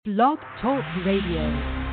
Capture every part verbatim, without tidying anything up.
Blog Talk Radio.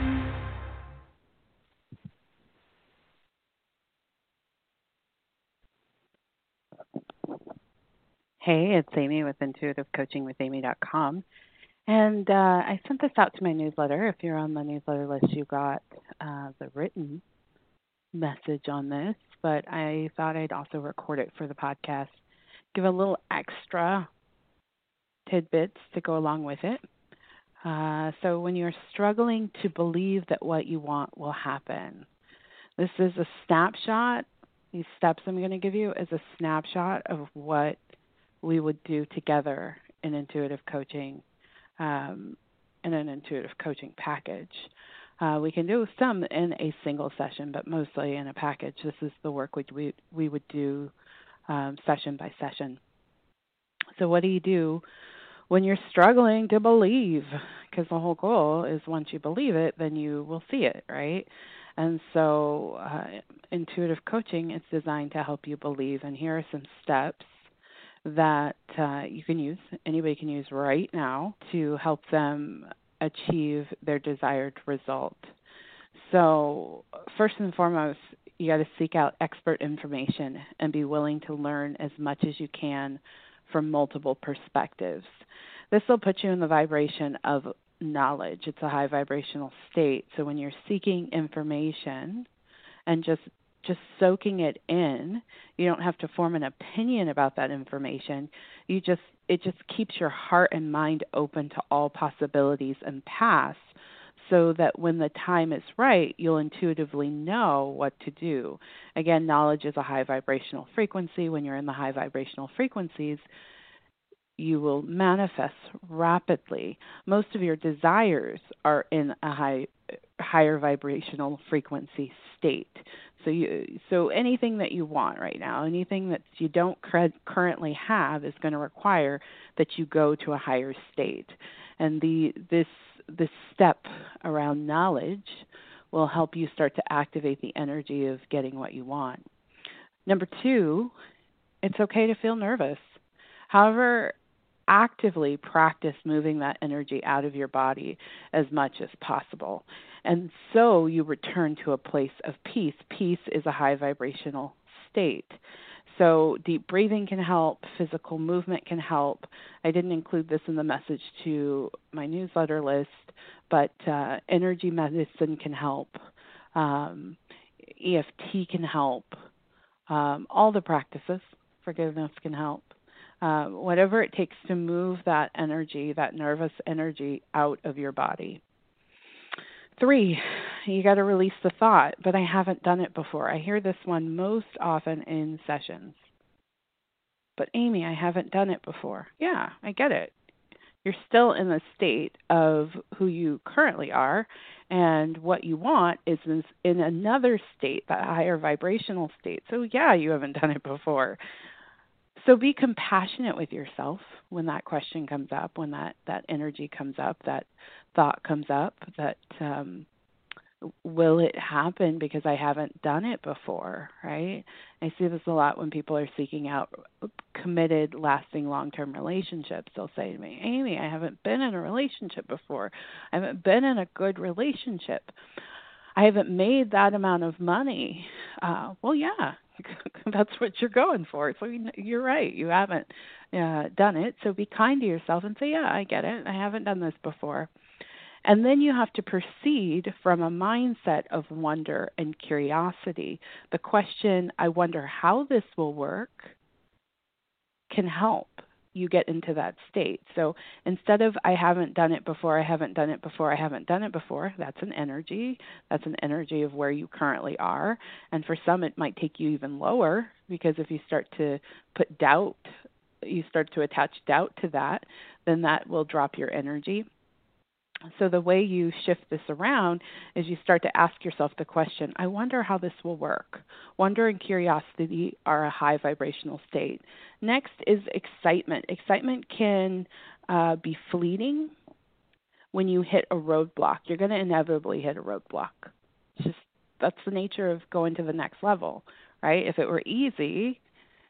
Hey, it's Amy with intuitive coaching with amy dot com. And uh, I sent this out to my newsletter. If you're on the newsletter list, you got uh, the written message on this, but I thought I'd also record it for the podcast, give a little extra tidbits to go along with it. Uh, so when you're struggling to believe that what you want will happen, this is a snapshot. These steps I'm going to give you is a snapshot of what we would do together in intuitive coaching, um, in an intuitive coaching package. Uh, we can do some in a single session, but mostly in a package. This is the work which we, we would do um, session by session. So what do you do when you're struggling to believe? Because the whole goal is once you believe it, then you will see it, right? And so uh, intuitive coaching is designed to help you believe. And here are some steps that uh, you can use, anybody can use right now to help them achieve their desired result. So first and foremost, you got to seek out expert information and be willing to learn as much as you can from multiple perspectives. This will put you in the vibration of knowledge. It's a high vibrational state. So when you're seeking information and just just soaking it in, you don't have to form an opinion about that information. You just it just keeps your heart and mind open to all possibilities and paths, so that when the time is right, you'll intuitively know what to do. Again, knowledge is a high vibrational frequency. When you're in the high vibrational frequencies, you will manifest rapidly. Most of your desires are in a high, higher vibrational frequency state. So you, so anything that you want right now, anything that you don't cred, currently have, is going to require that you go to a higher state. And the this this step around knowledge will help you start to activate the energy of getting what you want. Number two, it's okay to feel nervous. However, actively practice moving that energy out of your body as much as possible. And so you return to a place of peace. Peace is a high vibrational state. So deep breathing can help, physical movement can help. I didn't include this in the message to my newsletter list, but uh, energy medicine can help. Um, E F T can help. Um, all the practices, forgiveness can help. Uh, whatever it takes to move that energy, that nervous energy, out of your body. Three, you got to release the thought, but I haven't done it before. I hear this one most often in sessions. But Amy, I haven't done it before. Yeah, I get it. You're still in the state of who you currently are, and what you want is in another state, that higher vibrational state. So yeah, you haven't done it before. So be compassionate with yourself when that question comes up, when that, that energy comes up, that thought comes up, that um, will it happen because I haven't done it before, right? I see this a lot when people are seeking out committed, lasting, long-term relationships. They'll say to me, Amy, I haven't been in a relationship before. I haven't been in a good relationship. I haven't made that amount of money. Uh, well, yeah, that's what you're going for. So you're right. You haven't uh, done it. So be kind to yourself and say, yeah, I get it. I haven't done this before. And then you have to proceed from a mindset of wonder and curiosity. The question, I wonder how this will work, can help you get into that state. So instead of I haven't done it before, I haven't done it before, I haven't done it before, that's an energy. That's an energy of where you currently are. And for some, it might take you even lower, because if you start to put doubt, you start to attach doubt to that, then that will drop your energy. So the way you shift this around is you start to ask yourself the question, I wonder how this will work. Wonder and curiosity are a high vibrational state. Next is excitement. Excitement can uh, be fleeting. When you hit a roadblock, you're going to inevitably hit a roadblock. It's just, that's the nature of going to the next level, right? If it were easy,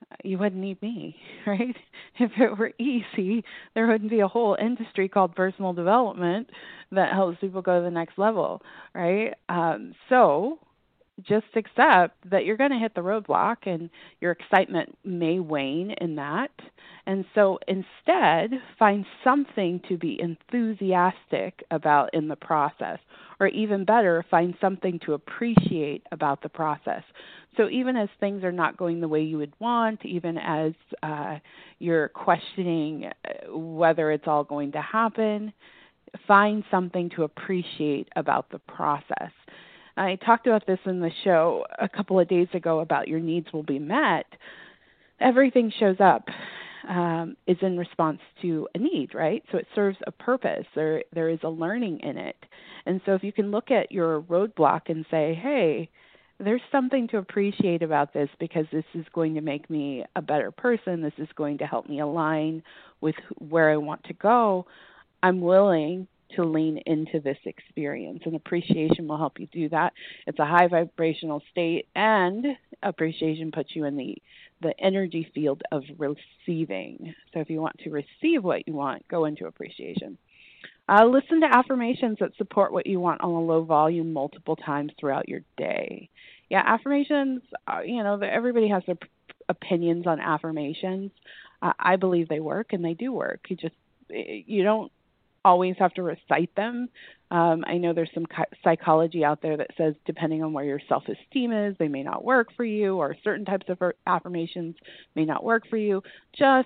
You wouldn't need me, right? If it were easy, there wouldn't be a whole industry called personal development that helps people go to the next level, right? Um, so just accept that you're going to hit the roadblock and your excitement may wane in that. And so instead, find something to be enthusiastic about in the process. Or even better, find something to appreciate about the process. So even as things are not going the way you would want, even as uh, you're questioning uh, whether it's all going to happen, find something to appreciate about the process. I talked about this in the show a couple of days ago about your needs will be met. Everything shows up um, is in response to a need, right? So it serves a purpose. There, there is a learning in it. And so if you can look at your roadblock and say, hey, there's something to appreciate about this because this is going to make me a better person. This is going to help me align with where I want to go. I'm willing to lean into this experience, and appreciation will help you do that. It's a high vibrational state, and appreciation puts you in the the energy field of receiving. So if you want to receive what you want, go into appreciation. Uh, listen to affirmations that support what you want on a low volume multiple times throughout your day. Yeah, affirmations, uh, you know, everybody has their p- opinions on affirmations. Uh, I believe they work, and they do work. You just, you don't always have to recite them. Um, I know there's some psychology out there that says depending on where your self-esteem is, they may not work for you, or certain types of affirmations may not work for you. Just,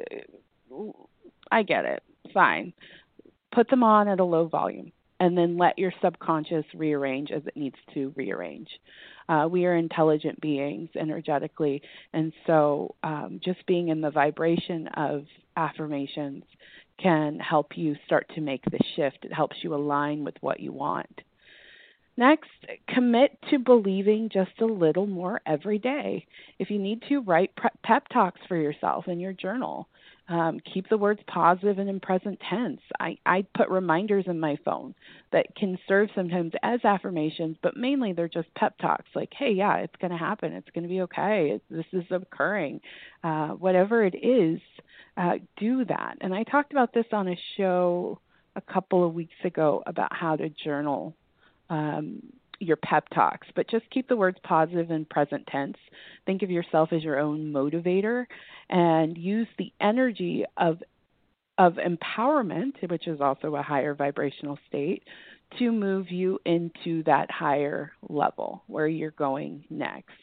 uh, I get it. Fine. Put them on at a low volume and then let your subconscious rearrange as it needs to rearrange. Uh, we are intelligent beings energetically, and so um, just being in the vibration of affirmations can help you start to make the shift. It helps you align with what you want. Next, commit to believing just a little more every day. If you need to, write pep talks for yourself in your journal. Um, keep the words positive and in present tense. I, I put reminders in my phone that can serve sometimes as affirmations, but mainly they're just pep talks like, hey, yeah, it's going to happen. It's going to be okay. This is occurring. Uh, whatever it is, uh, do that. And I talked about this on a show a couple of weeks ago about how to journal um, your pep talks, but just keep the words positive and present tense. Think of yourself as your own motivator and use the energy of of empowerment, which is also a higher vibrational state, to move you into that higher level where you're going next.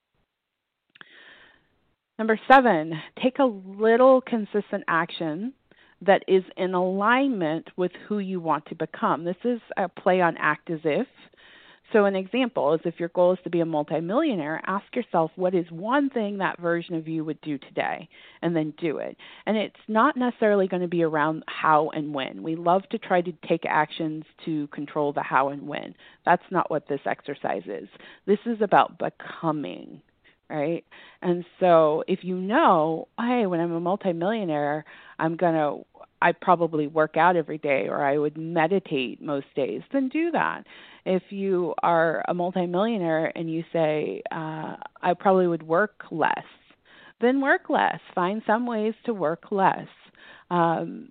Number seven, take a little consistent action that is in alignment with who you want to become. This is a play on act as if. So an example is if your goal is to be a multimillionaire, ask yourself what is one thing that version of you would do today, and then do it. And it's not necessarily going to be around how and when. We love to try to take actions to control the how and when. That's not what this exercise is. This is about becoming, right? And so if you know, hey, when I'm a multimillionaire, I'm going to I probably work out every day or I would meditate most days, then do that. If you are a multimillionaire and you say, uh, I probably would work less, then work less. Find some ways to work less. Um,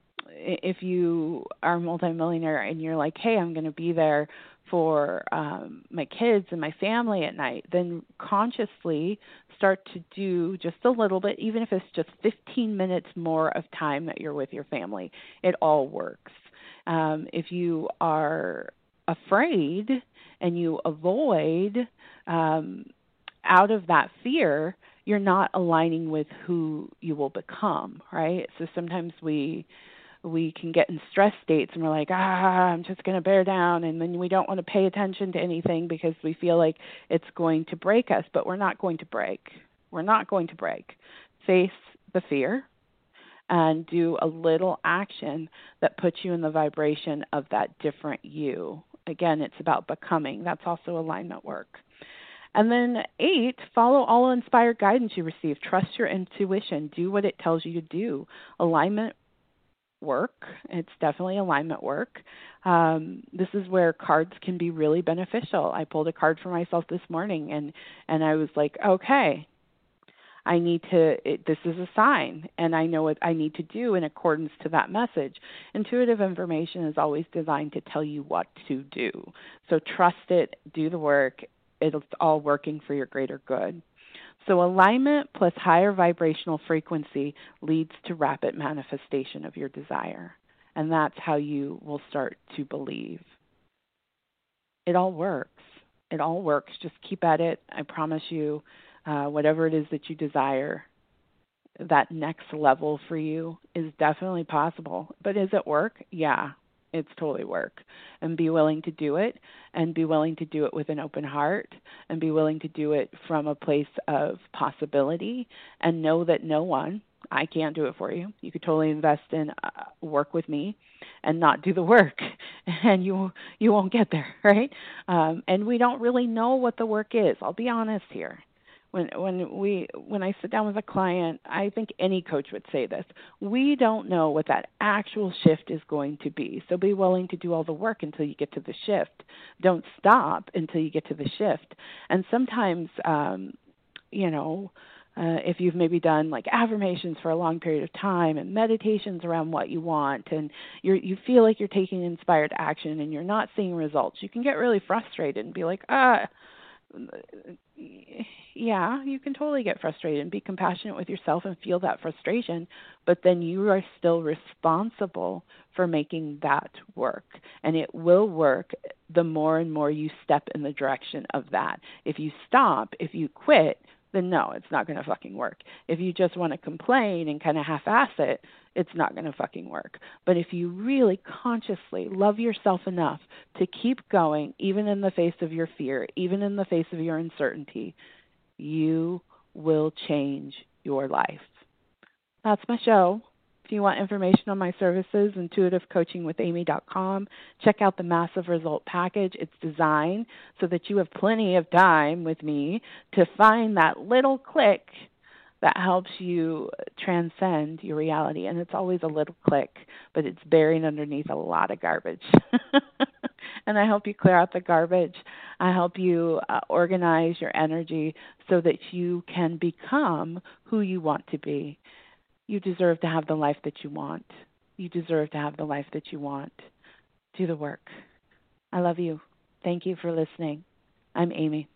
if you are a multimillionaire and you're like, hey, I'm going to be there for um, my kids and my family at night, then consciously start to do just a little bit, even if it's just fifteen minutes more of time that you're with your family. It all works. Um, if you are afraid and you avoid um, out of that fear, you're not aligning with who you will become, right? So sometimes we we can get in stress states and we're like, ah, I'm just going to bear down. And then we don't want to pay attention to anything because we feel like it's going to break us, but we're not going to break. We're not going to break. Face the fear and do a little action that puts you in the vibration of that different you. Again, it's about becoming. That's also alignment work. And then eight, follow all inspired guidance you receive. Trust your intuition. Do what it tells you to do. Alignment work. It's definitely alignment work. Um, this is where cards can be really beneficial. I pulled a card for myself this morning and, and I was like, okay, I need to, it, this is a sign, and I know what I need to do in accordance to that message. Intuitive information is always designed to tell you what to do. So trust it, do the work. It's all working for your greater good. So alignment plus higher vibrational frequency leads to rapid manifestation of your desire. And that's how you will start to believe. It all works. It all works. Just keep at it. I promise you, uh, whatever it is that you desire, that next level for you is definitely possible. But is it work? Yeah, it's totally work. And be willing to do it, and be willing to do it with an open heart, and be willing to do it from a place of possibility, and know that no one, I can't do it for you. You could totally invest in uh, work with me and not do the work, and you you won't get there, right? Um, and we don't really know what the work is. I'll be honest here. When when we when I sit down with a client, I think any coach would say this. We don't know what that actual shift is going to be. So be willing to do all the work until you get to the shift. Don't stop until you get to the shift. And sometimes, um, you know, uh, if you've maybe done like affirmations for a long period of time and meditations around what you want, and you you feel like you're taking inspired action and you're not seeing results, you can get really frustrated and be like, ah. Yeah, you can totally get frustrated and be compassionate with yourself and feel that frustration, but then you are still responsible for making that work. And it will work the more and more you step in the direction of that. If you stop, if you quit, then no, it's not going to fucking work. If you just want to complain and kind of half-ass it, it's not going to fucking work. But if you really consciously love yourself enough to keep going, even in the face of your fear, even in the face of your uncertainty, you will change your life. That's my show. If you want information on my services, intuitive coaching with amy dot com. Check out the Massive Result Package. It's designed so that you have plenty of time with me to find that little click that helps you transcend your reality. And it's always a little click, but it's buried underneath a lot of garbage. And I help you clear out the garbage. I help you uh, organize your energy so that you can become who you want to be. You deserve to have the life that you want. You deserve to have the life that you want. Do the work. I love you. Thank you for listening. I'm Amy.